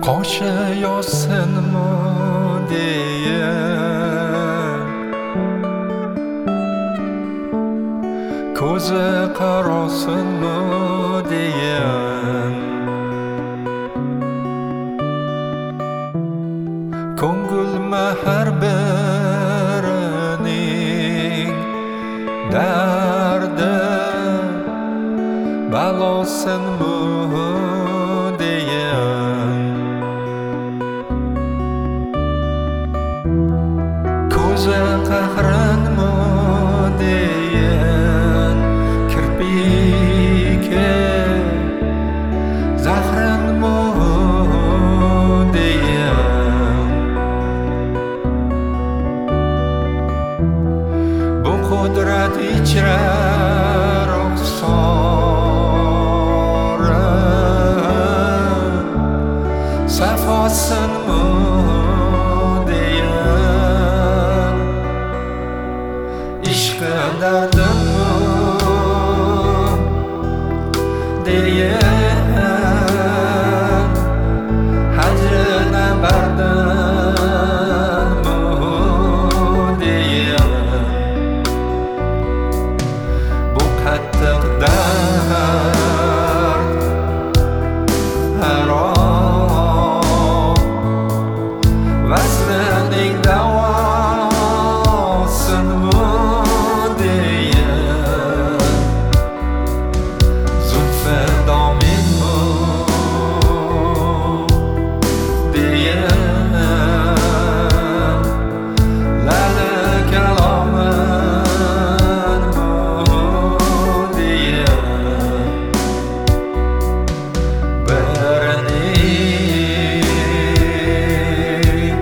Qo'shayosanmi deya ko'zi qarosinmi deyan ko'ngilma har birining dardi balosinmi deyan ko'zi qahrinmi deyan kirpigi zahrinmi deyan bu qudrat ichra ruxsora safosinmi deyan ishqi dardimmi deyan hajrina bardimmi deyan bu qattiq dard harom vaslining davosinmi deyan zulfi dominmi deyan lali kalominmi deyan birining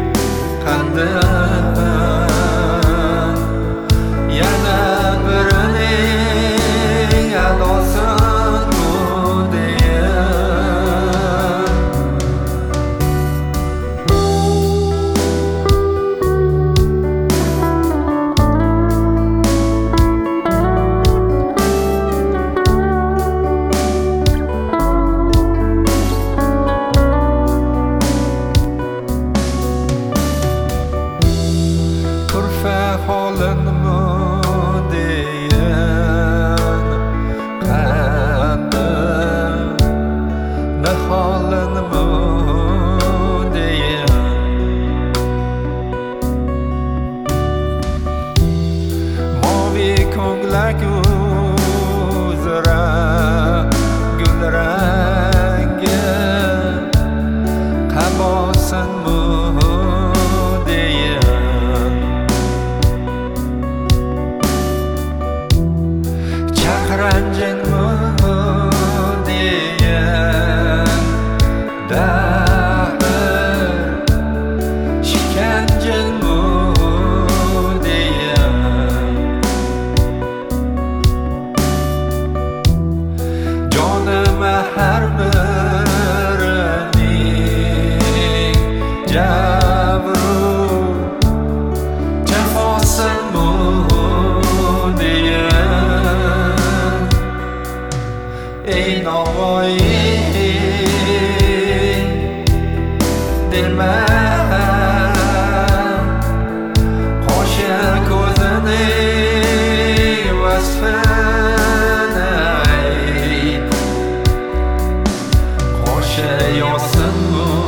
qandidan yana birining adosinmi deyan kurfa holinmi deyan qandim niholinmi deyan moviy ko'nglak uzra gulrangi qabosinmi deyan chaqranjinmi deyan dahr shikanjinmi deyan jonima har birining jabru jafosinmi deyan ey Navoiy dilman qo'sha ko'zining vasfini ayt qo'sha yosinmi